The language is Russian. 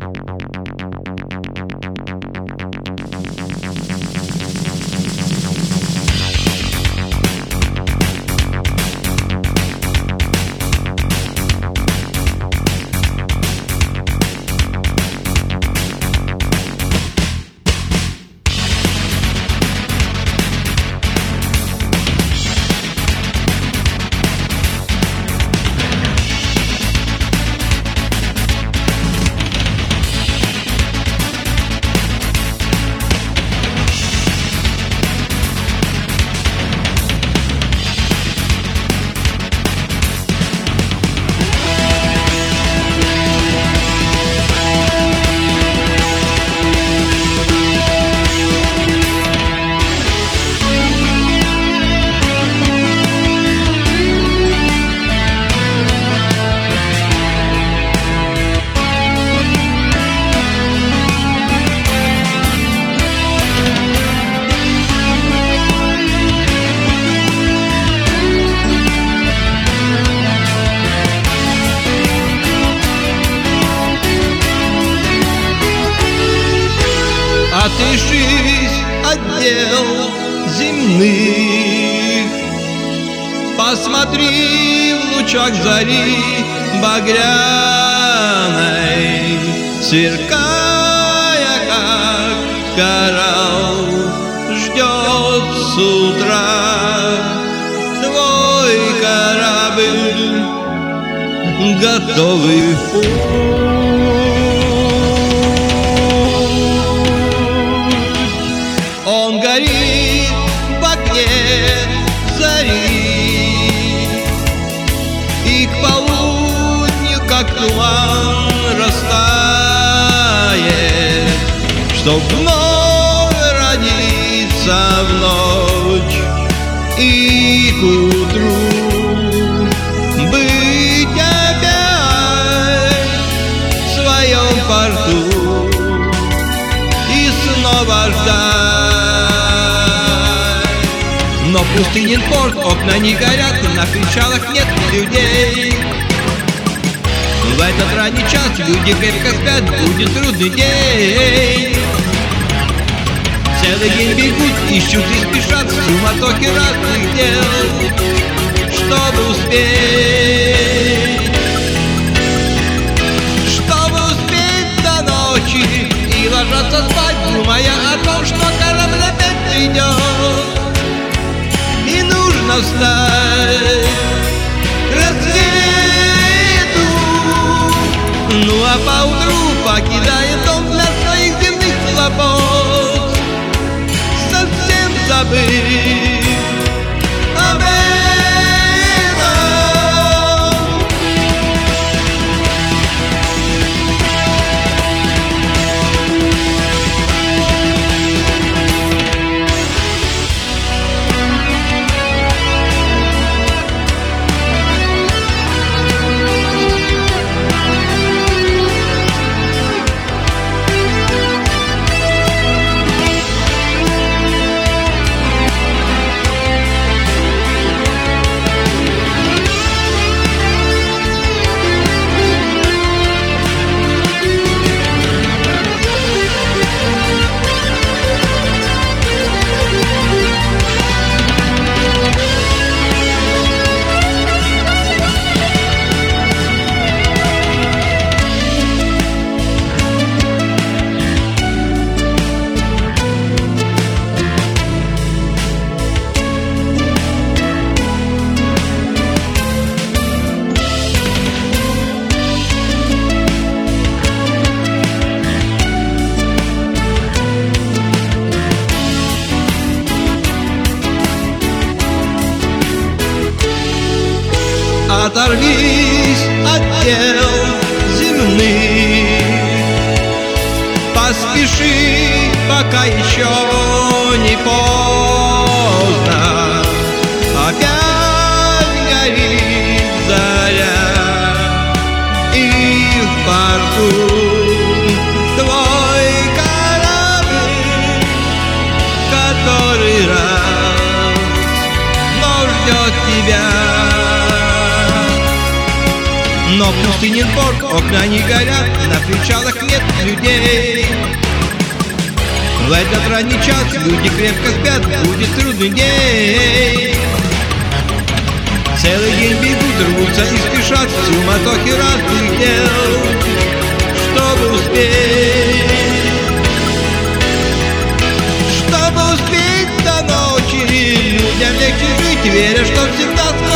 Отрешись от дел земных, посмотри в лучах зари багряной, сверкая, как коралл, ждет с утра твой корабль, готовый в путь. Он горит в огне зари, и к полудню, как туман, растает, чтоб вновь родиться в ночь и к утру быть опять в своем порту и снова ждать. Но пустынен порт, окна не горят, на причалах нет людей. В этот ранний час люди крепко спят, будет трудный день. Целый день бегут, ищут и спешат в суматохе разных дел, чтобы успеть, до ночи и ложатся спать, думая о том, что корабль опять придет. И нужно встать к рассвету, ну а поутру, покидая дом для своих земных хлопот, совсем забыть об этом. Оторвись от дел земных, поспеши, пока еще не поздно. Опять горит заря, и в порту твой корабль, который раз, но ждет тебя. Но пустынен порт, окна не горят, на причалах нет людей. В этот ранний час люди крепко спят, будет трудный день. Целый день бегут, рвутся и спешат в суматохе разных дел, чтобы успеть. Чтобы успеть до ночи, людям легче жить, веря, что всегда